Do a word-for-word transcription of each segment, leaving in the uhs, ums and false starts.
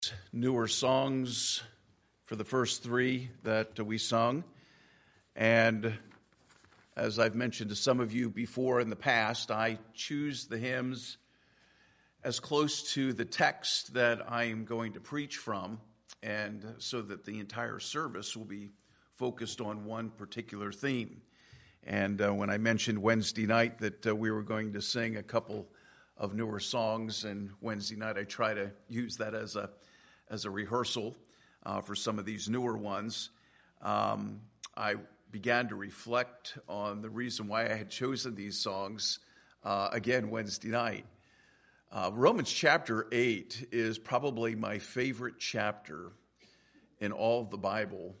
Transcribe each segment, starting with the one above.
newer songs for the first three that we sung. And as I've mentioned to some of you before in the past, I choose the hymns as close to the text that I am going to preach from, and so that the entire service will be focused on one particular theme. And uh, when I mentioned Wednesday night that uh, we were going to sing a couple of newer songs, and Wednesday night I try to use that as a as a rehearsal uh, for some of these newer ones, um, I began to reflect on the reason why I had chosen these songs uh, again Wednesday night. Uh, Romans chapter eight is probably my favorite chapter in all of the Bible,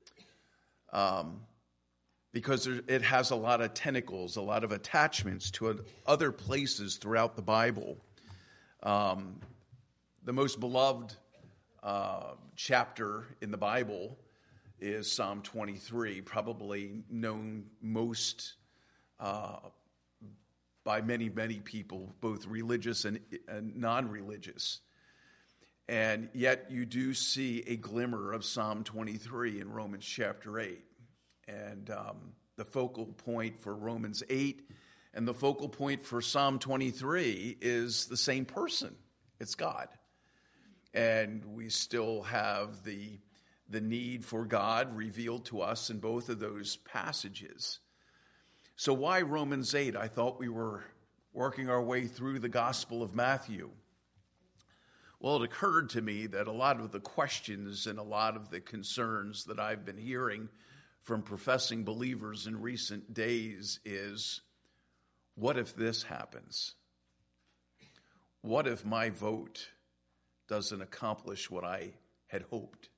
um, because there, it has a lot of tentacles, a lot of attachments to other places throughout the Bible. Um, the most beloved uh, chapter in the Bible is Psalm twenty-three, probably known most uh, by many, many people, both religious and, and non-religious. And yet you do see a glimmer of Psalm twenty-three in Romans chapter eight. And um, the focal point for Romans eight and the focal point for Psalm twenty-three is the same person. It's God. And we still have the, the need for God revealed to us in both of those passages. So why Romans eight? I thought we were working our way through the Gospel of Matthew. Well, it occurred to me that a lot of the questions and a lot of the concerns that I've been hearing from professing believers in recent days is, what if this happens? What if my vote doesn't accomplish what I had hoped?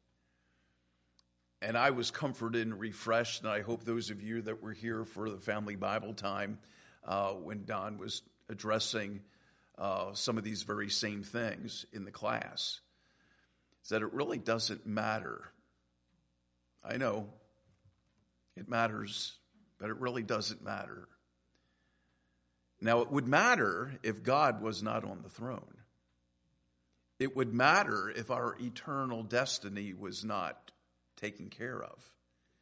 And I was comforted and refreshed, and I hope those of you that were here for the family Bible time uh, when Don was addressing uh, some of these very same things in the class, is that it really doesn't matter. I know it matters, but it really doesn't matter. Now, it would matter if God was not on the throne. It would matter if our eternal destiny was not taken care of.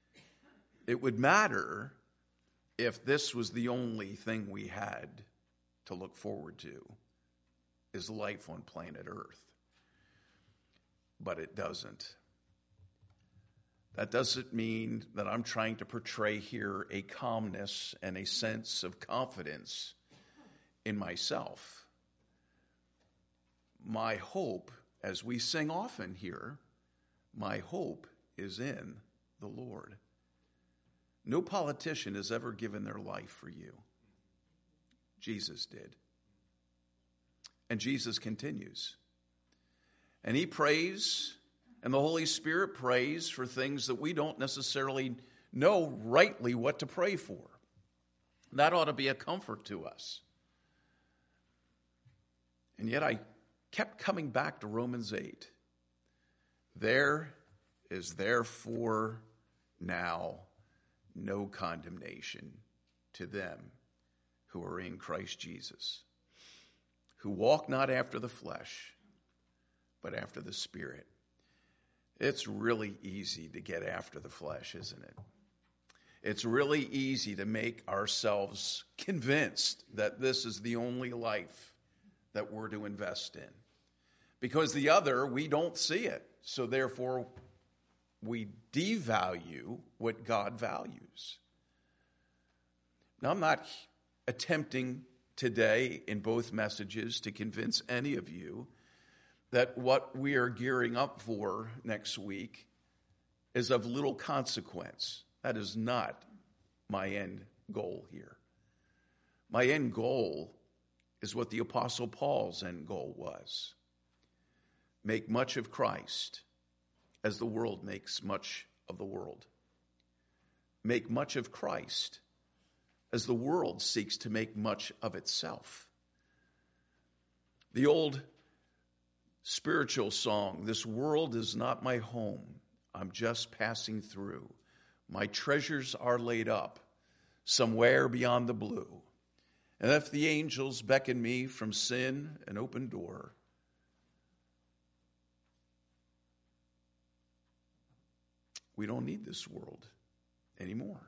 It would matter if this was the only thing we had to look forward to, is life on planet Earth. But it doesn't. That doesn't mean that I'm trying to portray here a calmness and a sense of confidence in myself. My hope, as we sing often here, my hope is in the Lord. No politician has ever given their life for you. Jesus did. And Jesus continues. And he prays, and the Holy Spirit prays for things that we don't necessarily know rightly what to pray for. That ought to be a comfort to us. And yet I kept coming back to Romans eight. There is therefore now no condemnation to them who are in Christ Jesus, who walk not after the flesh, but after the Spirit. It's really easy to get after the flesh, isn't it? It's really easy to make ourselves convinced that this is the only life that we're to invest in. Because the other, we don't see it. So therefore, we devalue what God values. Now, I'm not attempting today in both messages to convince any of you that what we are gearing up for next week is of little consequence. That is not my end goal here. My end goal is what the Apostle Paul's end goal was. Make much of Christ as the world makes much of the world. Make much of Christ as the world seeks to make much of itself. The old spiritual song, "This world is not my home, I'm just passing through. My treasures are laid up somewhere beyond the blue. And if the angels beckon me from sin an open door, We don't need this world anymore.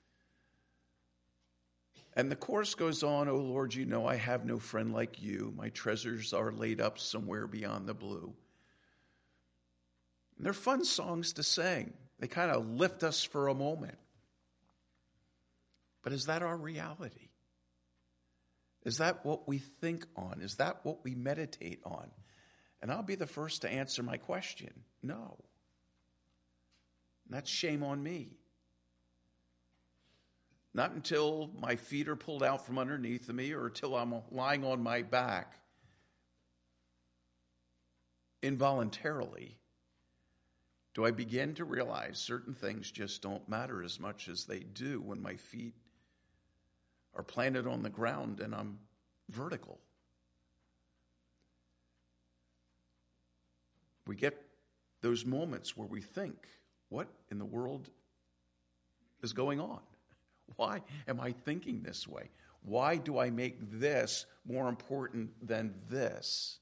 And the chorus goes on, "O Lord, you know I have no friend like you. My treasures are laid up somewhere beyond the blue." And they're fun songs to sing. They kind of lift us for a moment. But is that our reality? Is that what we think on? Is that what we meditate on? And I'll be the first to answer my question. No. And that's shame on me. Not until my feet are pulled out from underneath of me or until I'm lying on my back involuntarily do I begin to realize certain things just don't matter as much as they do when my feet are planted on the ground and I'm vertical. We get those moments where we think, what in the world is going on? Why am I thinking this way? Why do I make this more important than this?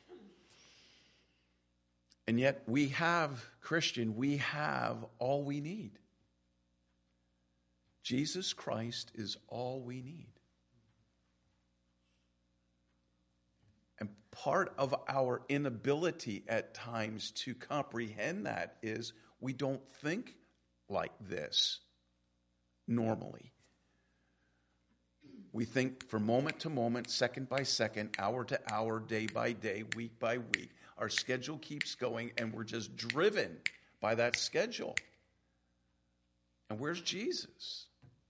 And yet we have, Christian, we have all we need. Jesus Christ is all we need. And part of our inability at times to comprehend that is we don't think like this normally. We think from moment to moment, second by second, hour to hour, day by day, week by week. Our schedule keeps going and we're just driven by that schedule. And where's Jesus?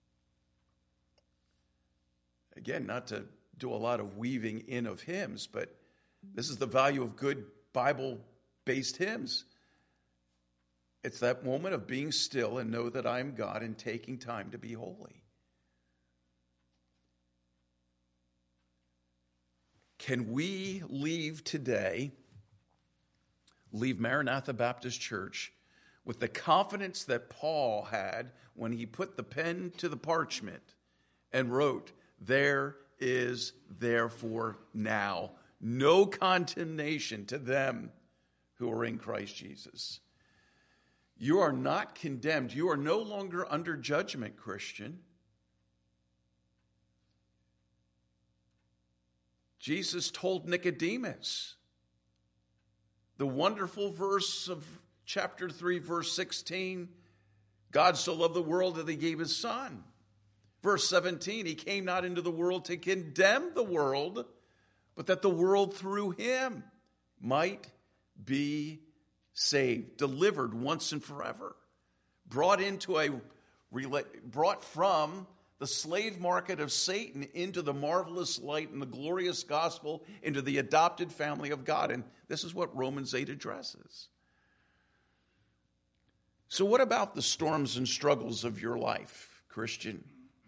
Again, not to do a lot of weaving in of hymns, but this is the value of good Bible-based hymns. It's that moment of being still and know that I'm God and taking time to be holy. Can we leave today, leave Maranatha Baptist Church, with the confidence that Paul had when he put the pen to the parchment and wrote, "There is therefore now no condemnation to them who are in Christ Jesus." You are not condemned. You are no longer under judgment, Christian. Jesus told Nicodemus, the wonderful verse of chapter three, verse sixteen, God so loved the world that he gave his son. Verse seventeen, he came not into the world to condemn the world, but that the world through him might be saved, delivered once and forever, brought into a, brought from the slave market of Satan into the marvelous light and the glorious gospel, into the adopted family of God. And this is what Romans eight addresses. So what about the storms and struggles of your life, Christian?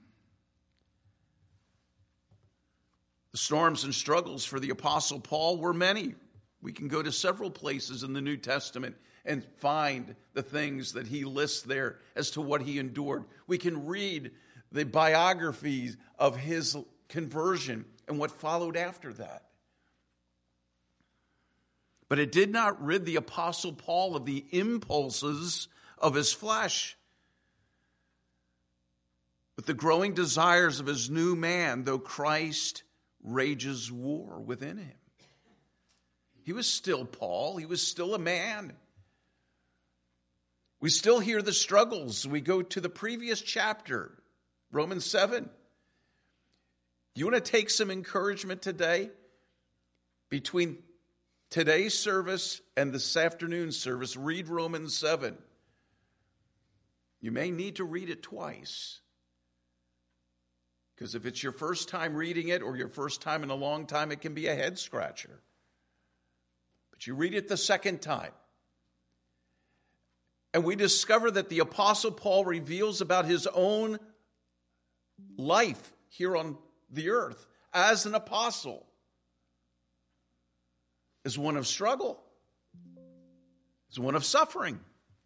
The storms and struggles for the Apostle Paul were many. We can go to several places in the New Testament and find the things that he lists there as to what he endured. We can read the biographies of his conversion and what followed after that. But it did not rid the Apostle Paul of the impulses of his flesh. With the growing desires of his new man, though Christ rages war within him. He was still Paul. He was still a man. We still hear the struggles. We go to the previous chapter, Romans seven. You want to take some encouragement today? Between today's service and this afternoon's service, read Romans seven. You may need to read it twice. Because if it's your first time reading it or your first time in a long time, it can be a head scratcher. But you read it the second time. And we discover that the Apostle Paul reveals about his own life here on the earth as an apostle is one of struggle, is one of suffering,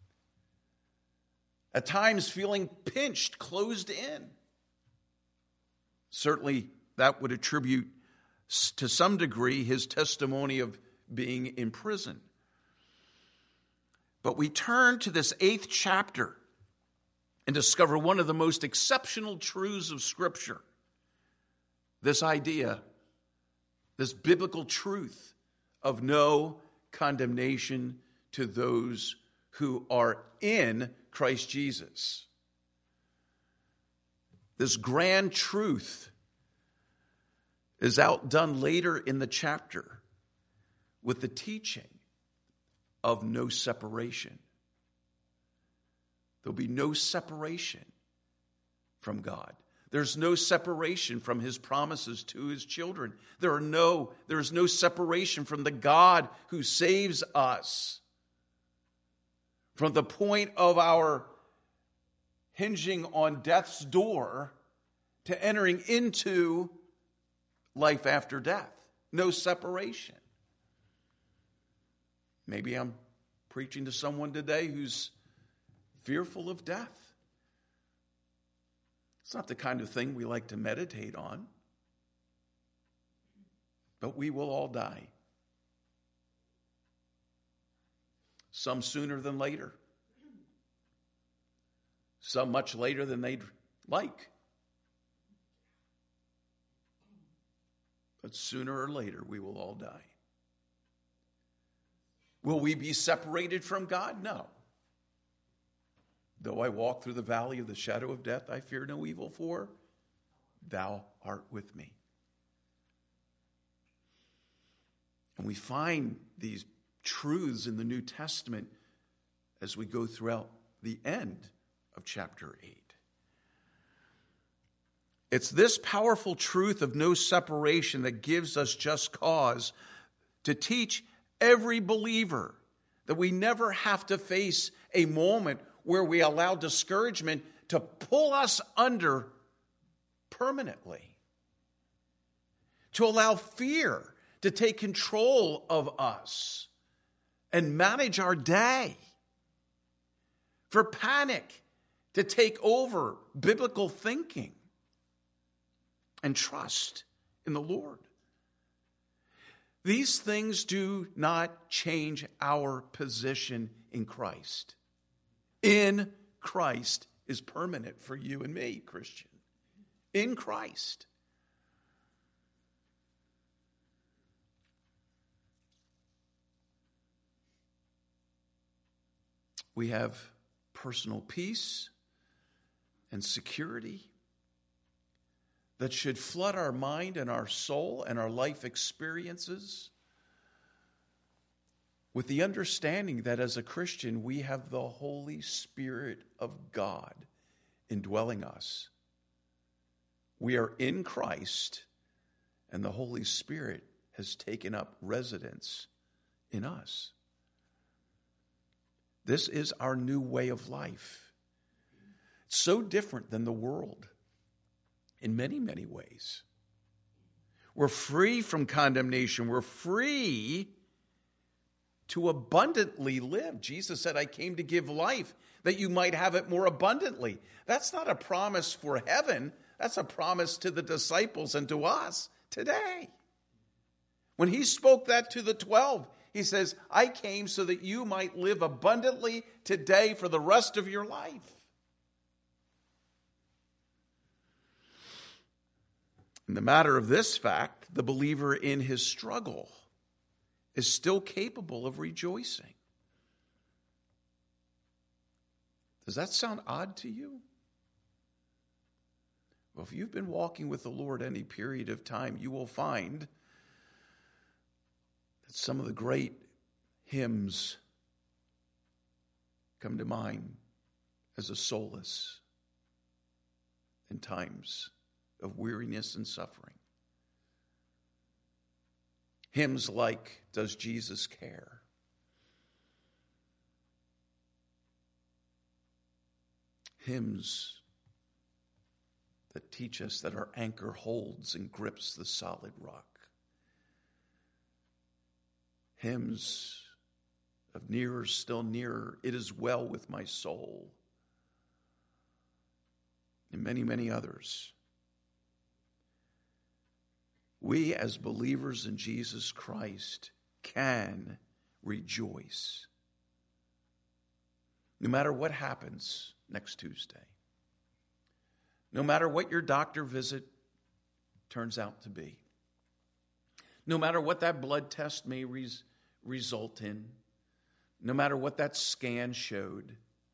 at times feeling pinched, closed in. Certainly that would attribute to some degree his testimony of being in prison. But we turn to this eighth chapter and discover one of the most exceptional truths of Scripture. This idea, this biblical truth of no condemnation to those who are in Christ Jesus. This grand truth is outdone later in the chapter with the teaching of no separation. There'll be no separation from God. There's no separation from his promises to his children. There are no, there is no separation from the God who saves us. From the point of our hinging on death's door to entering into life after death. No separation. Maybe I'm preaching to someone today who's fearful of death. It's not the kind of thing we like to meditate on. But we will all die. Some sooner than later. Some much later than they'd like. But sooner or later, we will all die. Will we be separated from God? No. Though I walk through the valley of the shadow of death, I fear no evil, for thou art with me. And we find these truths in the New Testament as we go throughout the end of chapter eight. It's this powerful truth of no separation that gives us just cause to teach every believer that we never have to face a moment where we allow discouragement to pull us under permanently, to allow fear to take control of us and manage our day, for panic to take over biblical thinking and trust in the Lord. These things do not change our position in Christ. In Christ is permanent for you and me, Christian. In Christ. We have personal peace and security that should flood our mind and our soul and our life experiences with the understanding that as a Christian, we have the Holy Spirit of God indwelling us. We are in Christ, and the Holy Spirit has taken up residence in us. This is our new way of life. It's so different than the world in many, many ways. We're free from condemnation. We're free to abundantly live. Jesus said, I came to give life that you might have it more abundantly. That's not a promise for heaven. That's a promise to the disciples and to us today. When he spoke that to the twelve, he says, I came so that you might live abundantly today for the rest of your life. In the matter of this fact, the believer in his struggle is still capable of rejoicing. Does that sound odd to you? Well, if you've been walking with the Lord any period of time, you will find that some of the great hymns come to mind as a solace in times of weariness and suffering. Hymns like, Does Jesus Care? Hymns that teach us that our anchor holds and grips the solid rock. Hymns of Nearer, Still Nearer, It Is Well With My Soul, and many, many others. We as believers in Jesus Christ can rejoice No matter what happens next Tuesday, no matter what your doctor visit turns out to be, no matter what that blood test may res- result in, no matter what that scan showed,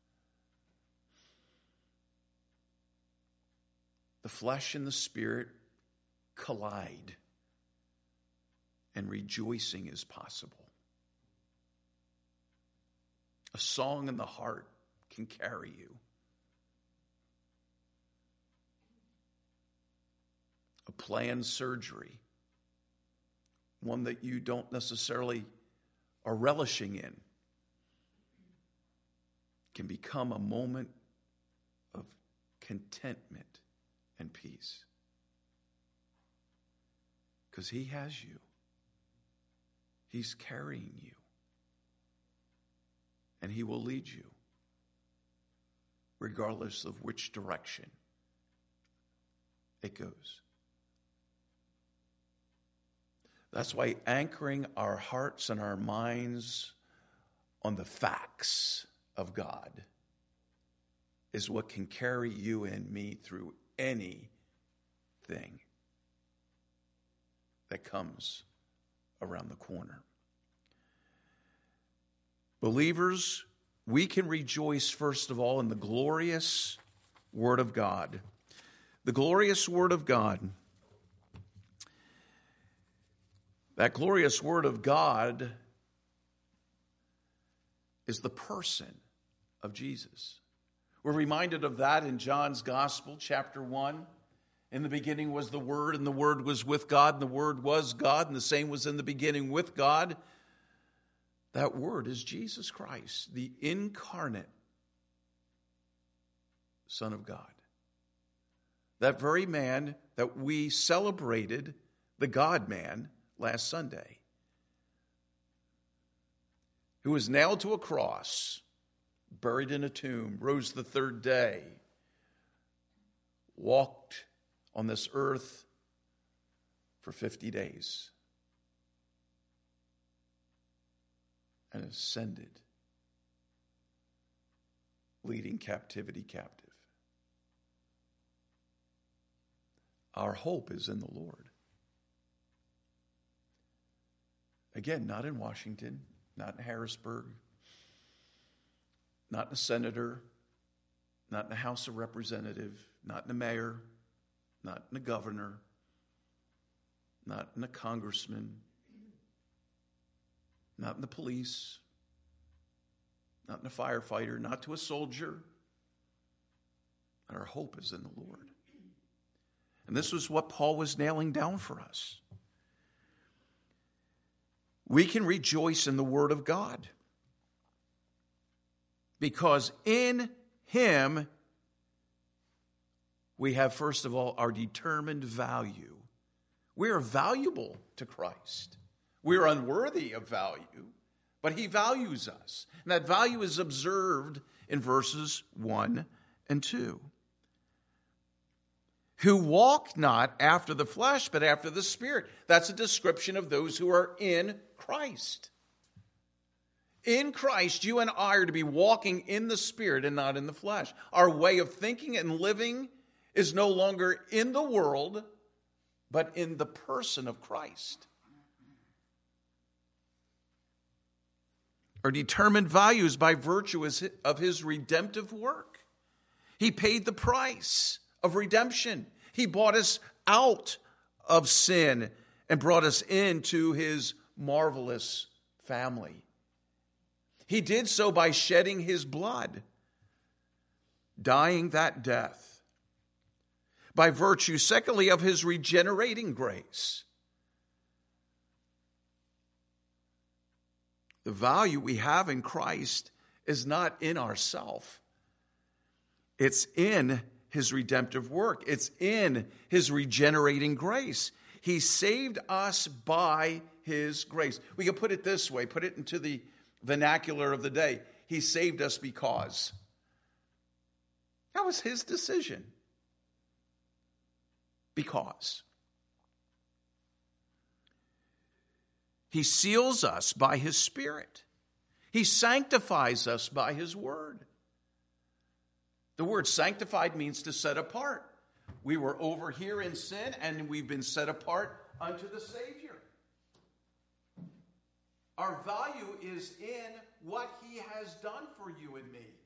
the flesh and the spirit collide, and rejoicing is possible. A song in the heart can carry you. A planned surgery, one that you don't necessarily are relishing in, can become a moment of contentment and peace. Because he has you. He's carrying you. And he will lead you, regardless of which direction it goes. That's why anchoring our hearts and our minds on the facts of God is what can carry you and me through anything that comes around the corner. Believers, we can rejoice, first of all, in the glorious Word of God. The glorious Word of God. That glorious Word of God is the person of Jesus. We're reminded of that in John's Gospel, chapter one. In the beginning was the Word, and the Word was with God, and the Word was God, and the same was in the beginning with God. That Word is Jesus Christ, the incarnate Son of God. That very man that we celebrated, the God-man, last Sunday, who was nailed to a cross, buried in a tomb, rose the third day, walked on this earth for fifty days, and ascended, leading captivity captive. Our hope is in the Lord. Again, not in Washington, not in Harrisburg, not in a senator, not in the House of Representatives, not in a mayor, not in a governor, not in a congressman, not in the police, not in a firefighter, not to a soldier. Our hope is in the Lord. And this was what Paul was nailing down for us. We can rejoice in the Word of God because in Him we have, first of all, our determined value. We are valuable to Christ. We are unworthy of value, but He values us. And that value is observed in verses one and two. Who walk not after the flesh, but after the Spirit. That's a description of those who are in Christ. In Christ, you and I are to be walking in the Spirit and not in the flesh. Our way of thinking and living is no longer in the world, but in the person of Christ. Our determined values by virtue of His redemptive work. He paid the price of redemption. He bought us out of sin and brought us into His marvelous family. He did so by shedding His blood, dying that death. By virtue, secondly, of His regenerating grace. The value we have in Christ is not in ourself. It's in His redemptive work. It's in His regenerating grace. He saved us by His grace. We can put it this way, put it into the vernacular of the day. He saved us because. That was His decision. Because. He seals us by His Spirit. He sanctifies us by His Word. The word sanctified means to set apart. We were over here in sin, and we've been set apart unto the Savior. Our value is in what he has done for you and me.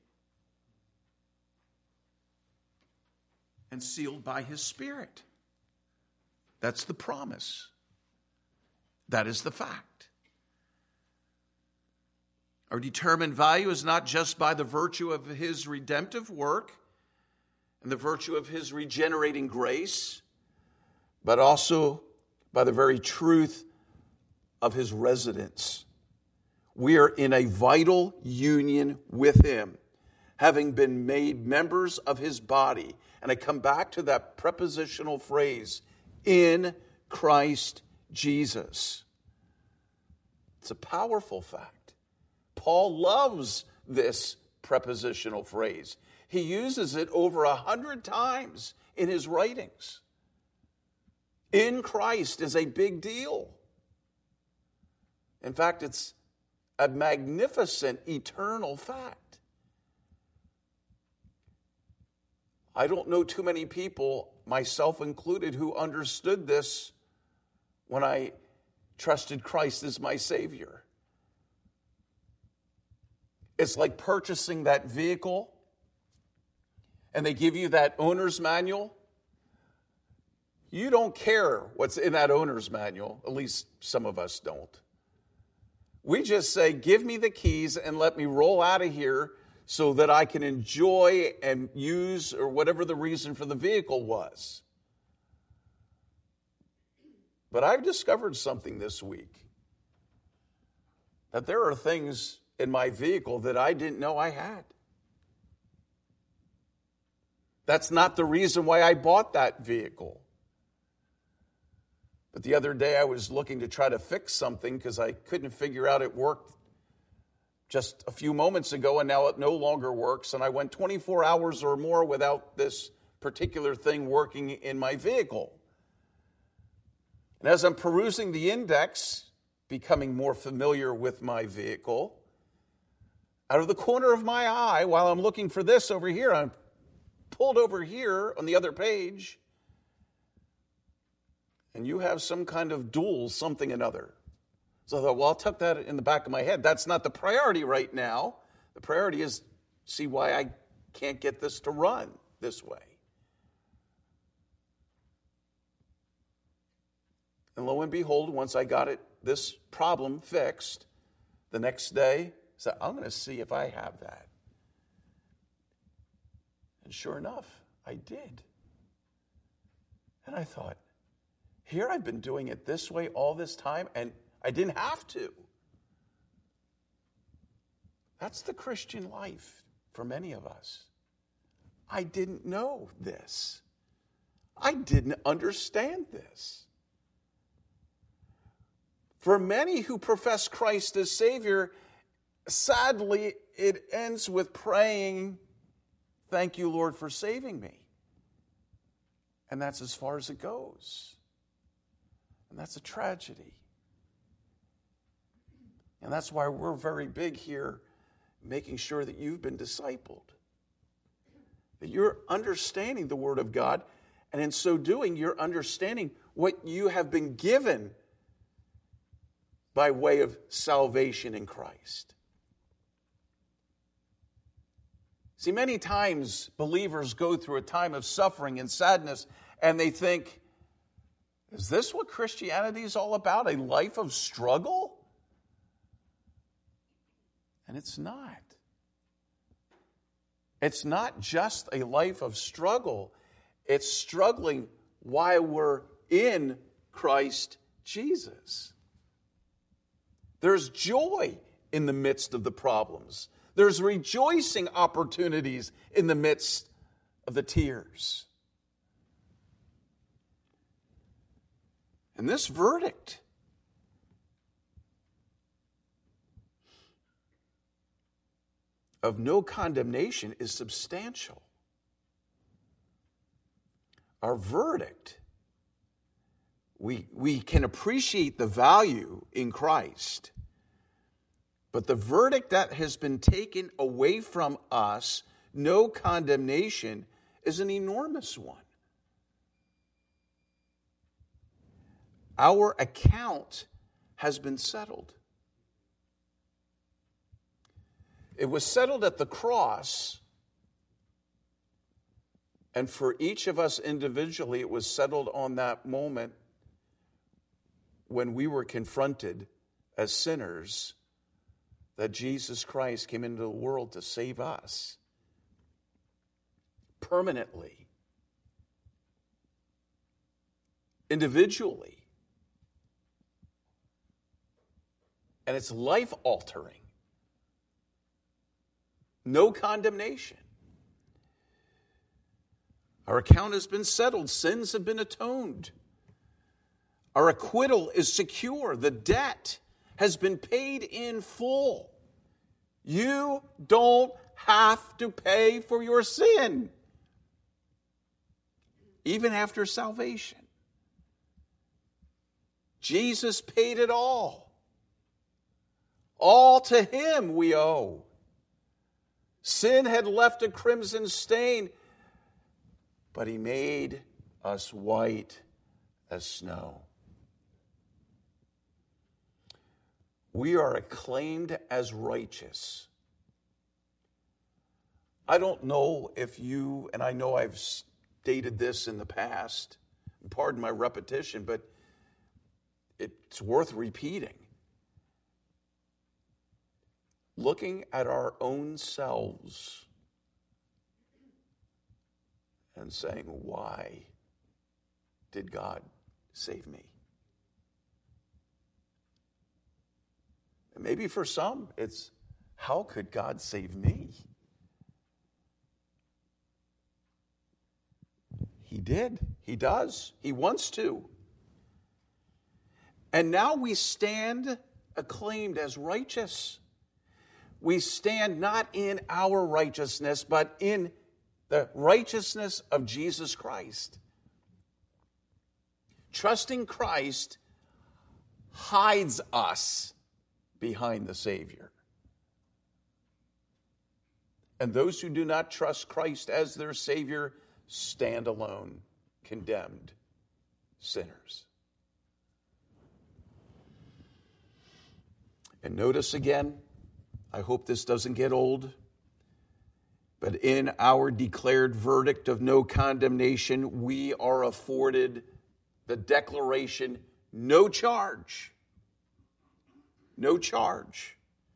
And sealed by his Spirit. That's the promise. That is the fact. Our determined value is not just by the virtue of his redemptive work and the virtue of his regenerating grace, but also by the very truth of his residence. We are in a vital union with him, having been made members of his body. And I come back to that prepositional phrase, in Christ Jesus. It's a powerful fact. Paul loves this prepositional phrase. He uses it over a hundred times in his writings. In Christ is a big deal. In fact, it's a magnificent eternal fact. I don't know too many people, myself included, who understood this when I trusted Christ as my Savior. It's like purchasing that vehicle, and they give you that owner's manual. You don't care what's in that owner's manual, at least some of us don't. We just say, give me the keys and let me roll out of here so that I can enjoy and use, or whatever the reason for the vehicle was. But I've discovered something this week, that there are things in my vehicle that I didn't know I had. That's not the reason why I bought that vehicle. But the other day I was looking to try to fix something because I couldn't figure out it worked just a few moments ago, and now it no longer works. And I went twenty-four hours or more without this particular thing working in my vehicle. And as I'm perusing the index, becoming more familiar with my vehicle, out of the corner of my eye, while I'm looking for this over here, I'm pulled over here on the other page, and you have some kind of dual something another. So I thought, well, I'll tuck that in the back of my head. That's not the priority right now. The priority is see why I can't get this to run this way. And lo and behold, once I got it, this problem fixed, the next day, I said, I'm going to see if I have that. And sure enough, I did. And I thought, here I've been doing it this way all this time, and I didn't have to. That's the Christian life for many of us. I didn't know this. I didn't understand this. For many who profess Christ as Savior, sadly, it ends with praying, thank you, Lord, for saving me. And that's as far as it goes. And that's a tragedy. And that's why we're very big here, making sure that you've been discipled. That you're understanding the Word of God, and in so doing, you're understanding what you have been given by way of salvation in Christ. See, many times believers go through a time of suffering and sadness, and they think, is this what Christianity is all about? A life of struggle? And it's not. It's not just a life of struggle. It's struggling while we're in Christ Jesus. There's joy in the midst of the problems. There's rejoicing opportunities in the midst of the tears. And this verdict of no condemnation is substantial. Our verdict, we, we can appreciate the value in Christ, but the verdict that has been taken away from us no condemnation is an enormous one. Our account has been settled. It was settled at the cross, and for each of us individually, it was settled on that moment when we were confronted as sinners that Jesus Christ came into the world to save us permanently, individually. And it's life-altering. No condemnation. Our account has been settled. Sins have been atoned. Our acquittal is secure. The debt has been paid in full. You don't have to pay for your sin, even after salvation. Jesus paid it all. All to him we owe. Sin had left a crimson stain, but he made us white as snow. We are acclaimed as righteous. I don't know if you, and I know I've stated this in the past, pardon my repetition, but it's worth repeating. Looking at our own selves and saying, why did God save me? And maybe for some, it's, how could God save me? He did. He does. He wants to. And now we stand acclaimed as righteous. We stand not in our righteousness, but in the righteousness of Jesus Christ. Trusting Christ hides us behind the Savior. And those who do not trust Christ as their Savior stand alone, condemned sinners. And notice again, I hope this doesn't get old, but in our declared verdict of no condemnation, we are afforded the declaration, no charge. No charge.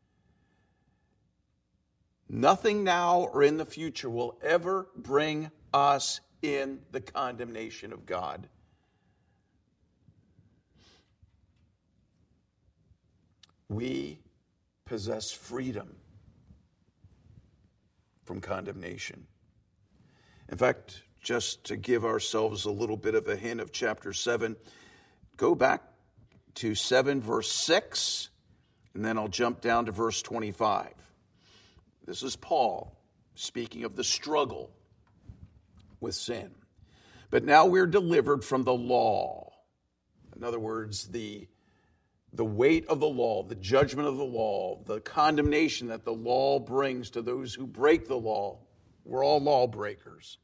Nothing now or in the future will ever bring us in the condemnation of God. We possess freedom from condemnation. In fact, just to give ourselves a little bit of a hint of chapter seven, go back to seven verse six, and then I'll jump down to verse twenty-five. This is Paul speaking of the struggle with sin. But now we're delivered from the law. In other words, the The weight of the law, the judgment of the law, the condemnation that the law brings to those who break the law. We're all lawbreakers.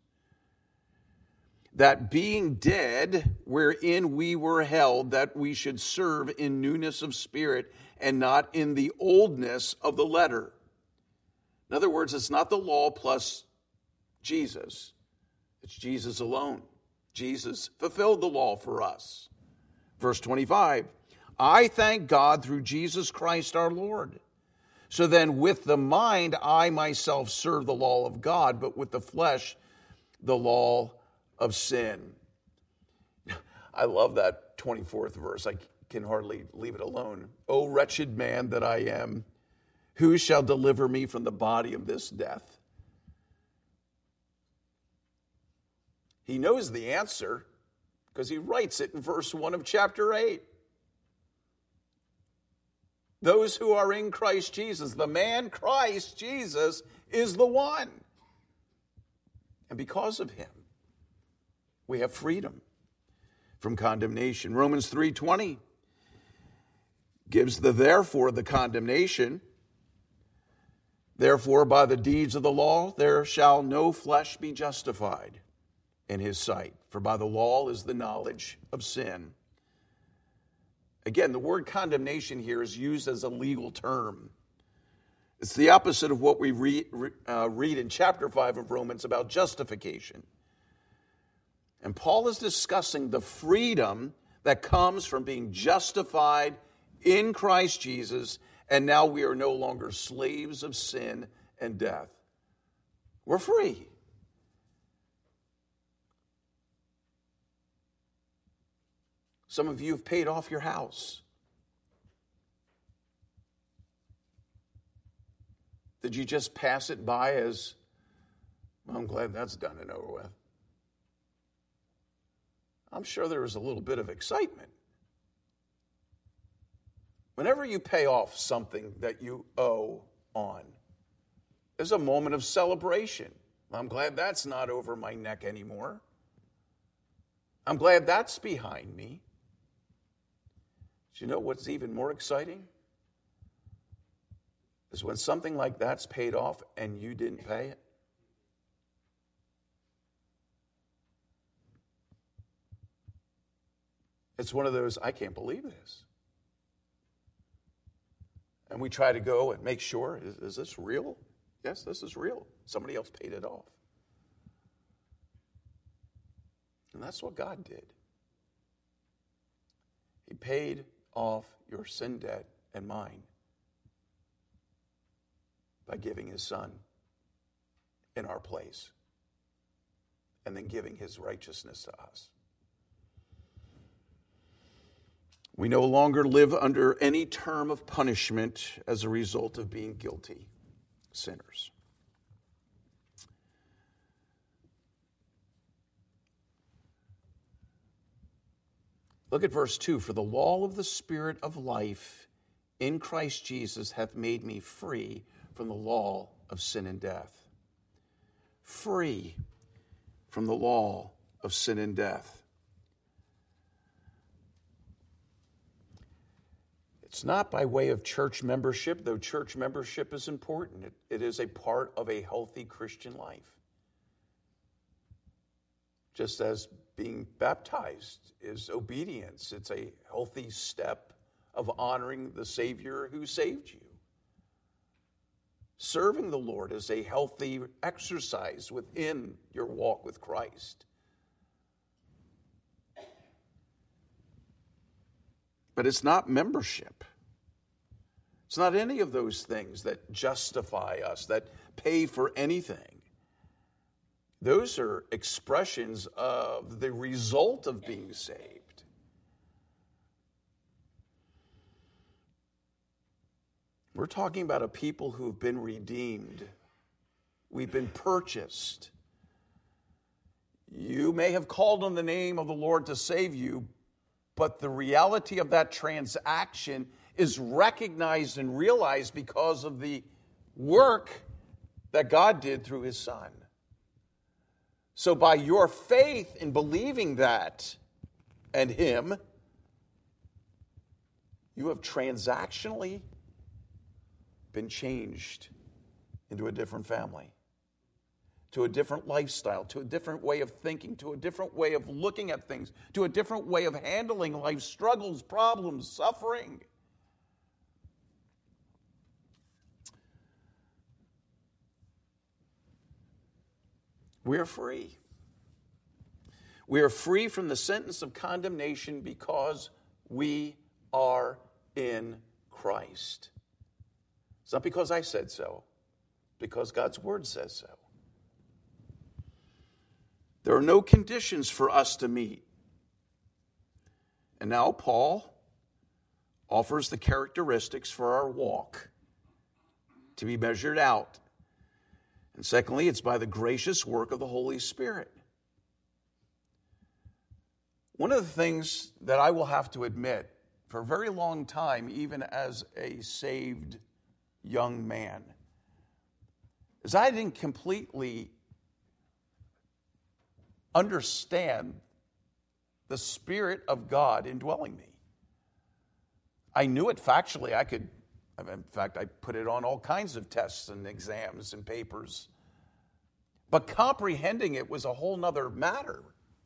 That being dead, wherein we were held, that we should serve in newness of spirit and not in the oldness of the letter. In other words, it's not the law plus Jesus. It's Jesus alone. Jesus fulfilled the law for us. Verse twenty-five. I thank God through Jesus Christ our Lord. So then with the mind, I myself serve the law of God, but with the flesh, the law of sin. I love that twenty-fourth verse. I can hardly leave it alone. O wretched man that I am, who shall deliver me from the body of this death? He knows the answer because he writes it in verse one of chapter eight. Those who are in Christ Jesus, the man Christ Jesus is the one. And because of him, we have freedom from condemnation. Romans three twenty gives the therefore the condemnation Therefore, by the deeds of the law, there shall no flesh be justified in his sight. For by the law is the knowledge of sin. Again, the word condemnation here is used as a legal term. It's the opposite of what we read, uh, read in chapter five of Romans about justification. And Paul is discussing the freedom that comes from being justified in Christ Jesus, and now we are no longer slaves of sin and death. We're free. Some of you have paid off your house. Did you just pass it by as, well, I'm glad that's done and over with? I'm sure there was a little bit of excitement. Whenever you pay off something that you owe on, there's a moment of celebration. I'm glad that's not over my neck anymore. I'm glad that's behind me. Do you know what's even more exciting? Is when something like that's paid off and you didn't pay it. It's one of those, I can't believe this. And we try to go and make sure, is, is this real? Yes, this is real. Somebody else paid it off. And that's what God did. He paid off your sin debt and mine by giving his son in our place and then giving his righteousness to us. We no longer live under any term of punishment as a result of being guilty sinners. Look at verse two. For the law of the Spirit of life in Christ Jesus hath made me free from the law of sin and death. Free from the law of sin and death. It's not by way of church membership, though church membership is important. It, it is a part of a healthy Christian life. Just as being baptized is obedience, it's a healthy step of honoring the Savior who saved you. Serving the Lord is a healthy exercise within your walk with Christ. But it's not membership. It's not any of those things that justify us, that pay for anything. Those are expressions of the result of being saved. We're talking about a people who've been redeemed. We've been purchased. You may have called on the name of the Lord to save you, but the reality of that transaction is recognized and realized because of the work that God did through his Son. So by your faith in believing that and him, you have transactionally been changed into a different family, to a different lifestyle, to a different way of thinking, to a different way of looking at things, to a different way of handling life's struggles, problems, suffering. We are free. We are free from the sentence of condemnation because we are in Christ. It's not because I said so, because God's word says so. There are no conditions for us to meet. And now Paul offers the characteristics for our walk to be measured out. And secondly, it's by the gracious work of the Holy Spirit. One of the things that I will have to admit, for a very long time, even as a saved young man, is I didn't completely understand the Spirit of God indwelling me. I knew it factually. I could In fact, I put it on all kinds of tests and exams and papers. But comprehending it was a whole nother matter.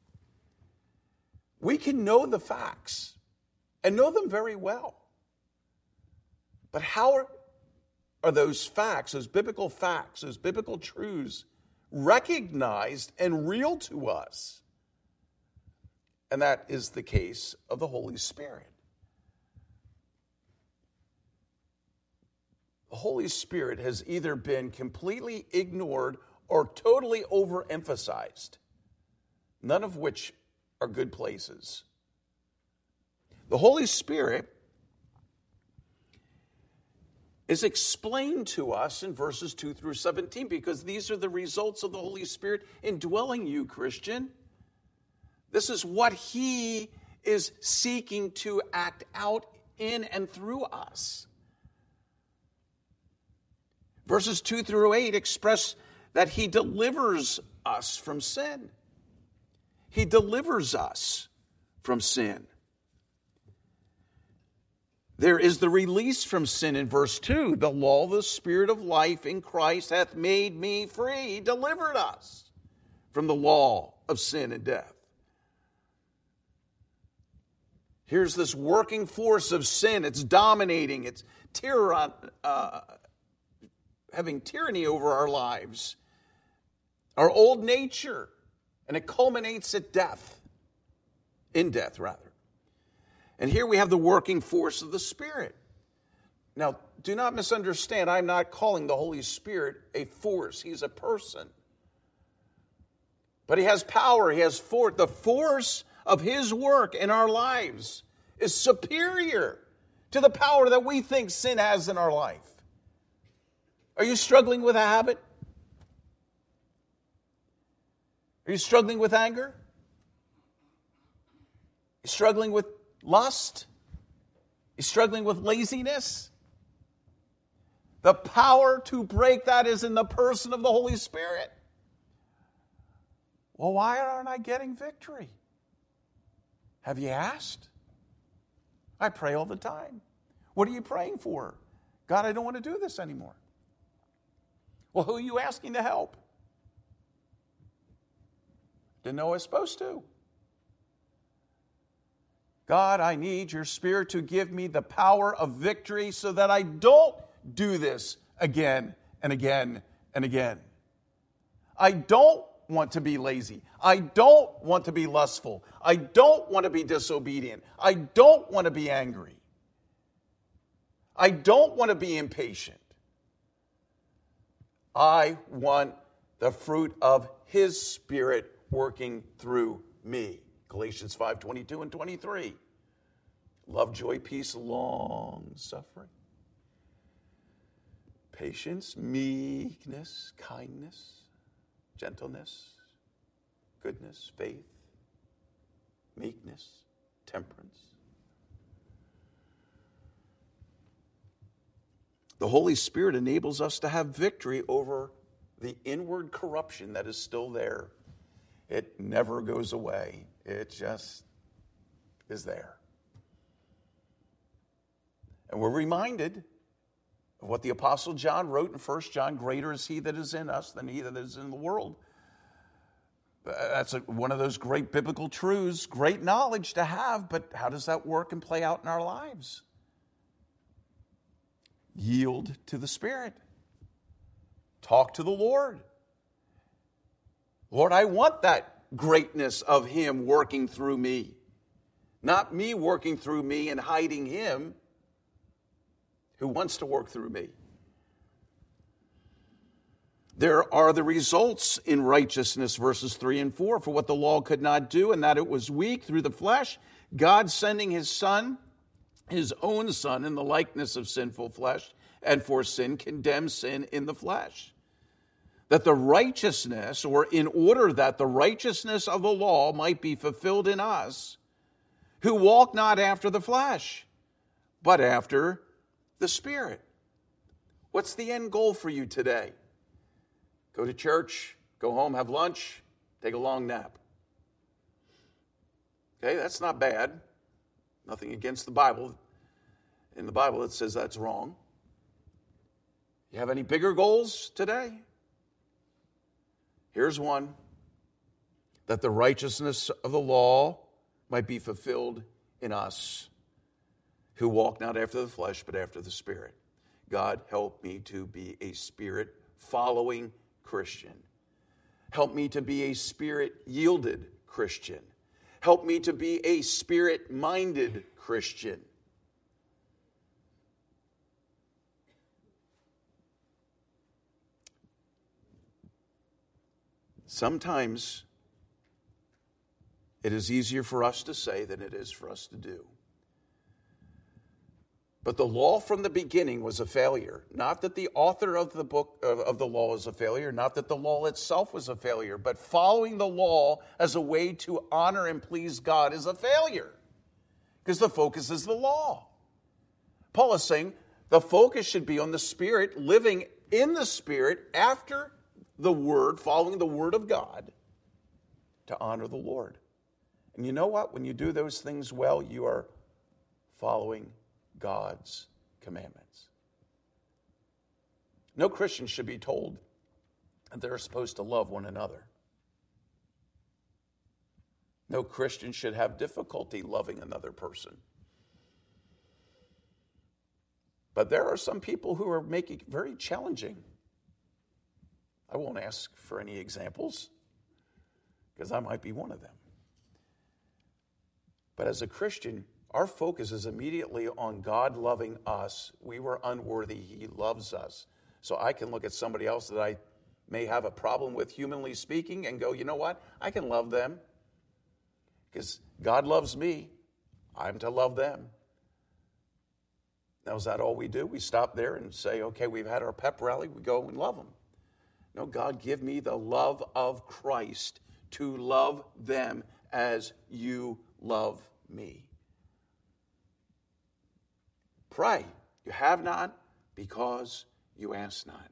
We can know the facts and know them very well. But how are, are those facts, those biblical facts, those biblical truths recognized and real to us? And that is the case of the Holy Spirit. The Holy Spirit has either been completely ignored or totally overemphasized, none of which are good places. The Holy Spirit is explained to us in verses two through seventeen because these are the results of the Holy Spirit indwelling you, Christian. This is what he is seeking to act out in and through us. Verses two through eight express that he delivers us from sin. He delivers us from sin. There is the release from sin in verse two. The law of the Spirit of life in Christ hath made me free. He delivered us from the law of sin and death. Here's this working force of sin. It's dominating. It's tyrann, uh, having tyranny over our lives, our old nature, and it culminates at death, in death rather. And here we have the working force of the Spirit. Now, do not misunderstand, I'm not calling the Holy Spirit a force. He's a person. But he has power, he has force. The force of his work in our lives is superior to the power that we think sin has in our life. Are you struggling with a habit? Are you struggling with anger? Are you struggling with lust? Are you struggling with laziness? The power to break that is in the person of the Holy Spirit. Well, why aren't I getting victory? Have you asked? I pray all the time. What are you praying for? God, I don't want to do this anymore. Well, who are you asking to help? Didn't know I was supposed to. God, I need your Spirit to give me the power of victory so that I don't do this again and again and again. I don't want to be lazy. I don't want to be lustful. I don't want to be disobedient. I don't want to be angry. I don't want to be impatient. I want the fruit of his Spirit working through me. Galatians five twenty-two and twenty-three. Love, joy, peace, long suffering, patience, meekness, kindness, gentleness, goodness, faith, meekness, temperance. The Holy Spirit enables us to have victory over the inward corruption that is still there. It never goes away. It just is there. And we're reminded of what the Apostle John wrote in First John, greater is he that is in us than he that is in the world. That's a, one of those great biblical truths, great knowledge to have, but how does that work and play out in our lives? Yield to the Spirit. Talk to the Lord. Lord, I want that greatness of him working through me. Not me working through me and hiding him who wants to work through me. There are the results in righteousness, verses three and four, for what the law could not do, and that it was weak through the flesh, God sending his Son, his own Son, in the likeness of sinful flesh, and for sin condemns sin in the flesh. That the righteousness, or in order that the righteousness of the law might be fulfilled in us, who walk not after the flesh, but after the Spirit. What's the end goal for you today? Go to church, go home, have lunch, take a long nap. Okay, that's not bad. Nothing against the Bible. In the Bible it says that's wrong. You have any bigger goals today? Here's one: that the righteousness of the law might be fulfilled in us, who walk not after the flesh, but after the Spirit. God, help me to be a Spirit-following Christian. Help me to be a Spirit-yielded Christian. Help me to be a Spirit-minded Christian. Sometimes it is easier for us to say than it is for us to do. But the law from the beginning was a failure. Not that the author of the book of, of the law is a failure, not that the law itself was a failure, but following the law as a way to honor and please God is a failure, because the focus is the law. Paul is saying the focus should be on the Spirit, living in the Spirit after the Word, following the Word of God to honor the Lord. And you know what? When you do those things well, you are following God's commandments. No Christian should be told that they're supposed to love one another. No Christian should have difficulty loving another person. But there are some people who are making it very challenging. I won't ask for any examples, because I might be one of them. But as a Christian, our focus is immediately on God loving us. We were unworthy. He loves us. So I can look at somebody else that I may have a problem with, humanly speaking, and go, you know what? I can love them because God loves me. I'm to love them. Now, is that all we do? We stop there and say, okay, we've had our pep rally. We go and love them. No, God, give me the love of Christ to love them as you love me. Pray. You have not because you ask not.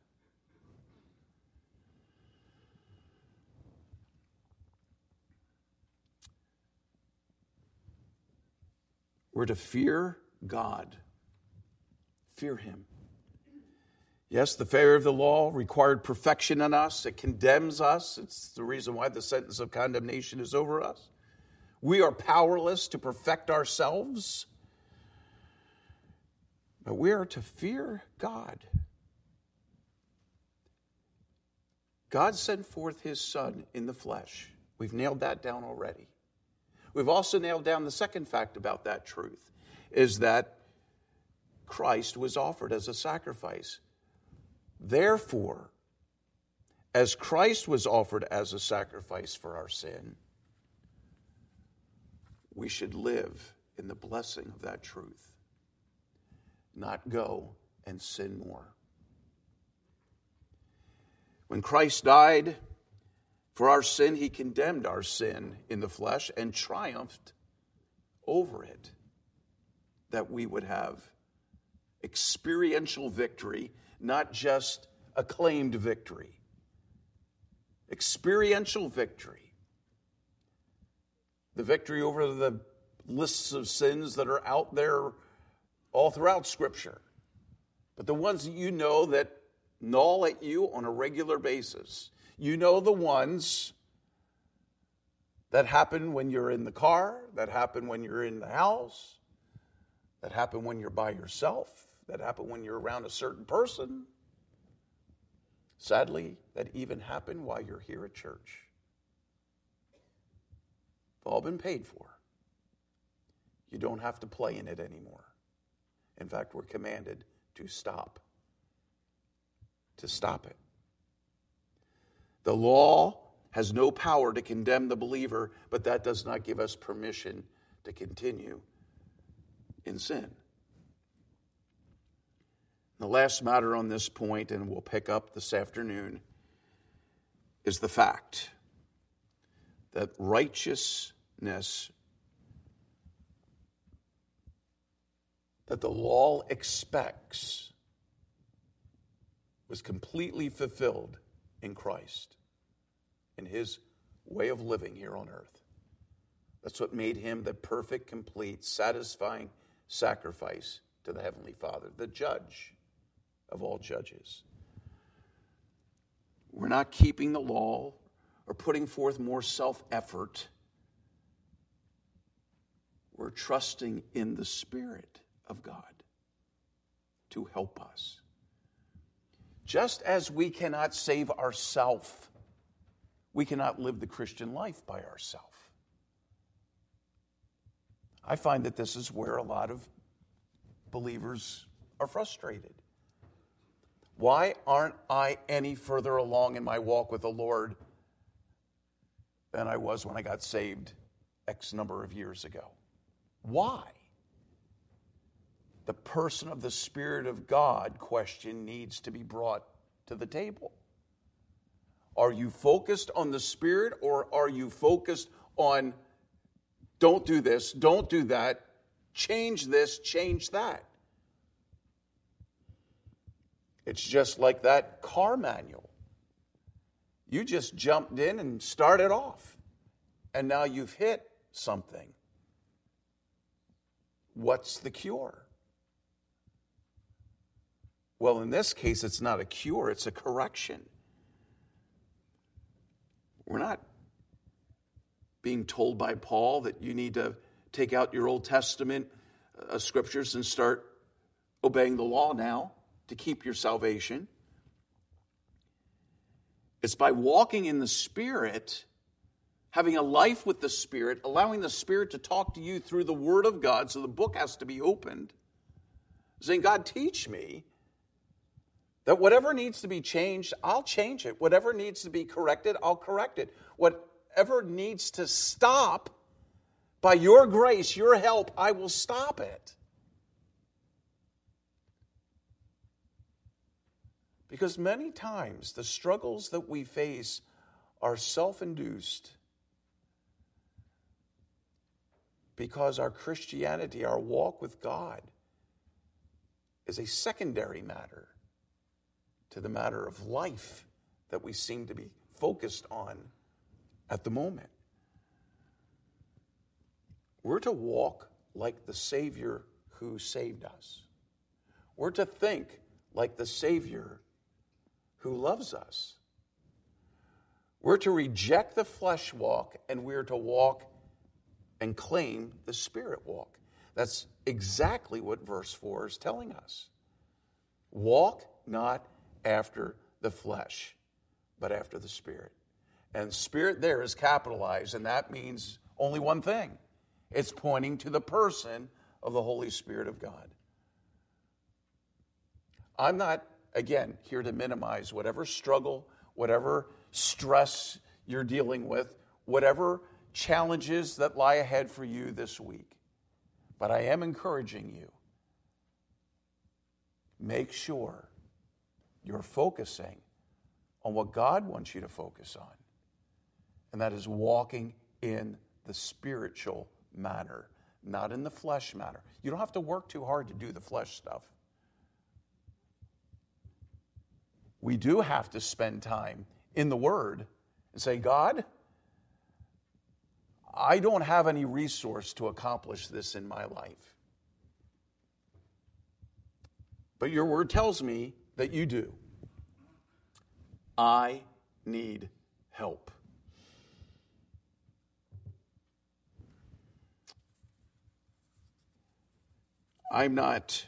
We're to fear God. Fear Him. Yes, the failure of the law required perfection in us. It condemns us. It's the reason why the sentence of condemnation is over us. We are powerless to perfect ourselves. But we are to fear God. God sent forth His Son in the flesh. We've nailed that down already. We've also nailed down the second fact about that truth, is that Christ was offered as a sacrifice. Therefore, as Christ was offered as a sacrifice for our sin, we should live in the blessing of that truth, not go and sin more. When Christ died for our sin, He condemned our sin in the flesh and triumphed over it, that we would have experiential victory, not just acclaimed victory. Experiential victory. The victory over the lists of sins that are out there all throughout Scripture. But the ones that you know that gnaw at you on a regular basis. You know the ones that happen when you're in the car, that happen when you're in the house, that happen when you're by yourself, that happen when you're around a certain person. Sadly, that even happen while you're here at church. It's all been paid for. You don't have to play in it anymore. In fact, we're commanded to stop. To stop it. The law has no power to condemn the believer, but that does not give us permission to continue in sin. The last matter on this point, and we'll pick up this afternoon, is the fact that righteousness that the law expects was completely fulfilled in Christ, in His way of living here on earth. That's what made Him the perfect, complete, satisfying sacrifice to the Heavenly Father, the judge of all judges. not keeping the law or putting forth more self-effort. We're trusting in the Spirit of God to help us. Just as we cannot save ourselves, we cannot live the Christian life by ourselves. I find that this is where a lot of believers are frustrated. Why aren't I any further along in my walk with the Lord than I was when I got saved X number of years ago? Why? The person of the Spirit of God question needs to be brought to the table. Are you focused on the Spirit, or are you focused on don't do this, don't do that, change this, change that? It's just like that car manual. You just jumped in and started off, and now you've hit something. What's the cure? Well, in this case, it's not a cure, it's a correction. We're not being told by Paul that you need to take out your Old Testament uh, scriptures and start obeying the law now to keep your salvation. It's by walking in the Spirit, having a life with the Spirit, allowing the Spirit to talk to you through the Word of God, so the book has to be opened, saying, God, teach me that whatever needs to be changed, I'll change it. Whatever needs to be corrected, I'll correct it. Whatever needs to stop, by your grace, your help, I will stop it. Because many times the struggles that we face are self-induced because our Christianity, our walk with God, is a secondary matter to the matter of life that we seem to be focused on at the moment. We're to walk like the Savior who saved us. We're to think like the Savior who loves us. We're to reject the flesh walk, and we're to walk and claim the Spirit walk. That's exactly what verse four is telling us. Walk not after the flesh, but after the Spirit. And Spirit there is capitalized, and that means only one thing. It's pointing to the person of the Holy Spirit of God. I'm not, again, here to minimize whatever struggle, whatever stress you're dealing with, whatever challenges that lie ahead for you this week. But I am encouraging you. Make sure you're focusing on what God wants you to focus on. And that is walking in the spiritual matter, not in the flesh matter. You don't have to work too hard to do the flesh stuff. We do have to spend time in the Word and say, God, I don't have any resource to accomplish this in my life. But your Word tells me that you do. I need help. I'm not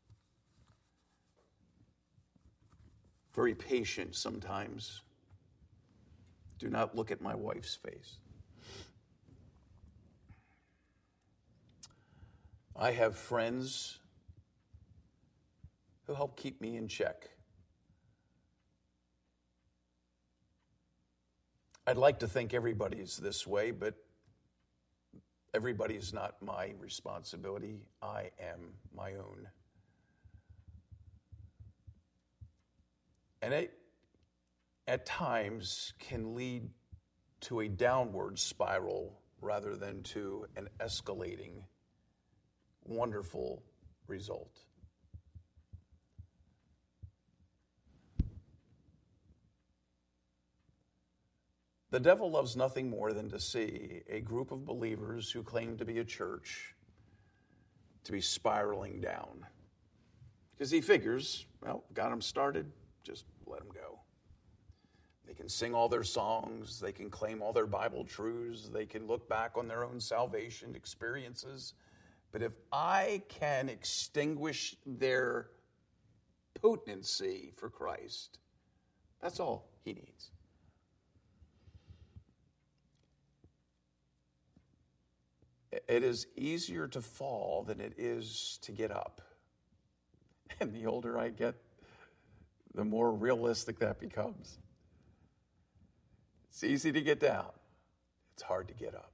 very patient sometimes. Do not look at my wife's face. I have friends who help keep me in check. I'd like to think everybody's this way, but everybody is not my responsibility. I am my own. And it, at times, can lead to a downward spiral rather than to an escalating, wonderful result. The devil loves nothing more than to see a group of believers who claim to be a church to be spiraling down. Because he figures, well, got them started, just let them go. They can sing all their songs. They can claim all their Bible truths. They can look back on their own salvation experiences. But if I can extinguish their potency for Christ, that's all he needs. It is easier to fall than it is to get up. And the older I get, the more realistic that becomes. It's easy to get down. It's hard to get up.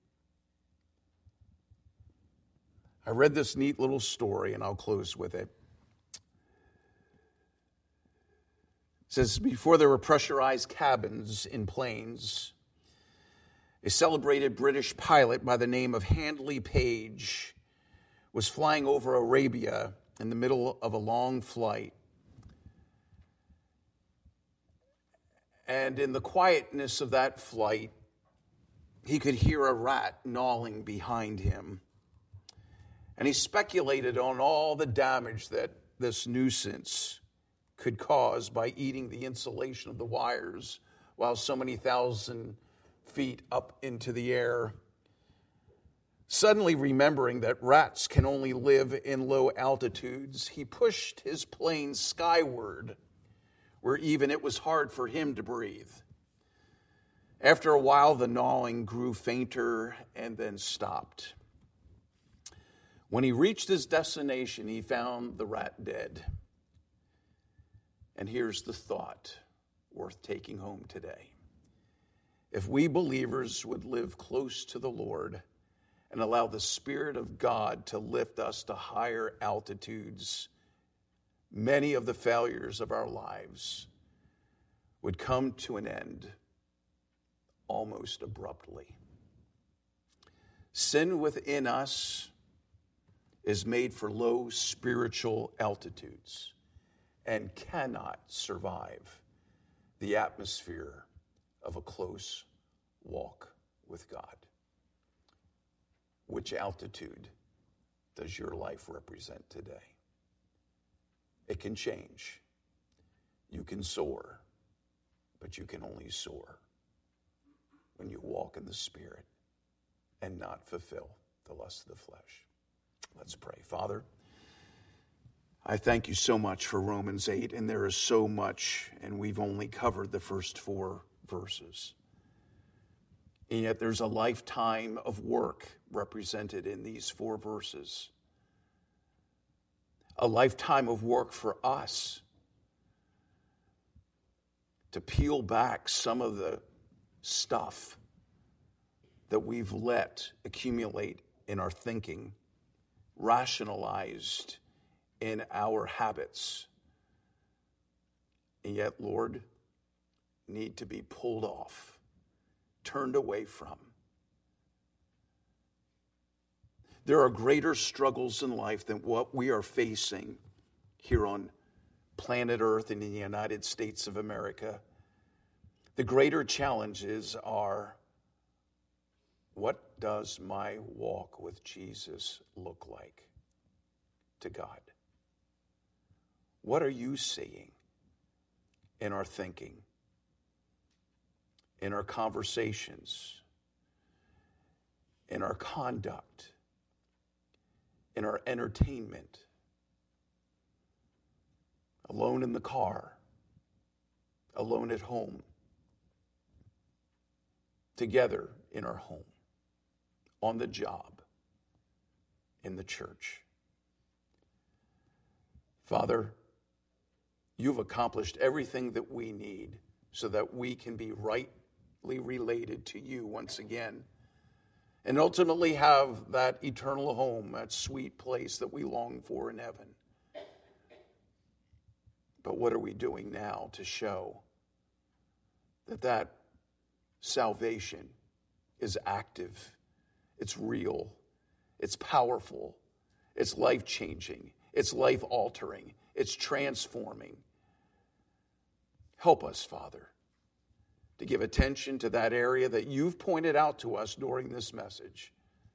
I read this neat little story, and I'll close with it. It says, before there were pressurized cabins in planes, a celebrated British pilot by the name of Handley Page was flying over Arabia in the middle of a long flight. And in the quietness of that flight, he could hear a rat gnawing behind him. And he speculated on all the damage that this nuisance could cause by eating the insulation of the wires while so many thousand feet up into the air. Suddenly remembering that rats can only live in low altitudes, he pushed his plane skyward, where even it was hard for him to breathe. After a while, the gnawing grew fainter and then stopped. When he reached his destination, he found the rat dead. And here's the thought worth taking home today. If we believers would live close to the Lord and allow the Spirit of God to lift us to higher altitudes, many of the failures of our lives would come to an end almost abruptly. Sin within us is made for low spiritual altitudes and cannot survive the atmosphere of a close walk with God. Which altitude does your life represent today? It can change. You can soar, but you can only soar when you walk in the Spirit and not fulfill the lust of the flesh. Let's pray. Father, I thank you so much for Romans eight, and there is so much, and we've only covered the first four verses. And yet there's a lifetime of work represented in these four verses. A lifetime of work for us to peel back some of the stuff that we've let accumulate in our thinking, rationalized in our habits, and yet, Lord, need to be pulled off, turned away from. There are greater struggles in life than what we are facing here on planet Earth in the United States of America. The greater challenges are, what does my walk with Jesus look like to God? What are you seeing in our thinking, in our conversations, in our conduct, in our entertainment, alone in the car, alone at home, together in our home, on the job, in the church? Father, you've accomplished everything that we need so that we can be rightly related to you once again and ultimately have that eternal home, that sweet place that we long for in heaven. But what are we doing now to show that that salvation is active, it's real, it's powerful, it's life-changing, it's life-altering, it's transforming? Help us, Father, to give attention to that area that you've pointed out to us during this message.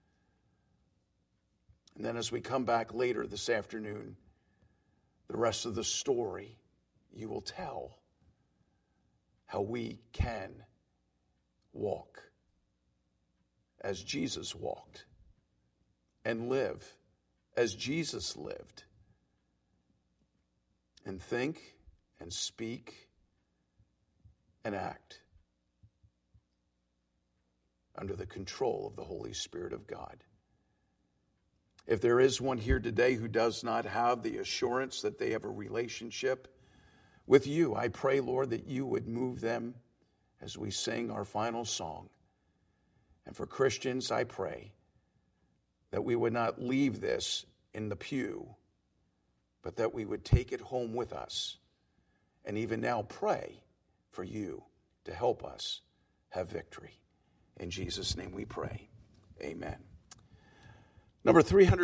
And then as we come back later this afternoon, the rest of the story you will tell how we can walk as Jesus walked and live as Jesus lived and think and speak and act under the control of the Holy Spirit of God. If there is one here today who does not have the assurance that they have a relationship with you, I pray, Lord, that you would move them as we sing our final song. And for Christians, I pray that we would not leave this in the pew, but that we would take it home with us and even now pray for you to help us have victory. In Jesus' name we pray. Amen. Number three hundred.